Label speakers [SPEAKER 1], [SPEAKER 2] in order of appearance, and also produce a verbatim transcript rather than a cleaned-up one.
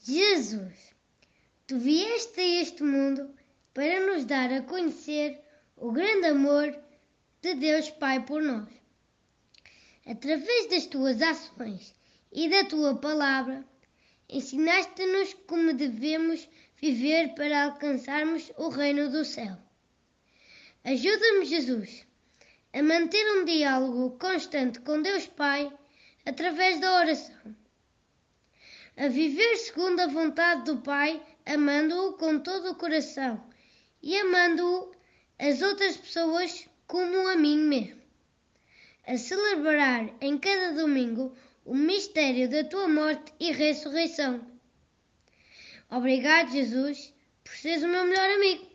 [SPEAKER 1] Jesus, tu vieste a este mundo para nos dar a conhecer o grande amor de Deus Pai por nós. Através das tuas ações e da tua palavra, ensinaste-nos como devemos viver para alcançarmos o reino do céu. Ajuda-me, Jesus, a manter um diálogo constante com Deus Pai através da oração, a viver segundo a vontade do Pai, amando-o com todo o coração e amando as outras pessoas como a mim mesmo, a celebrar em cada domingo o mistério da tua morte e ressurreição. Obrigado, Jesus, por seres o meu melhor amigo.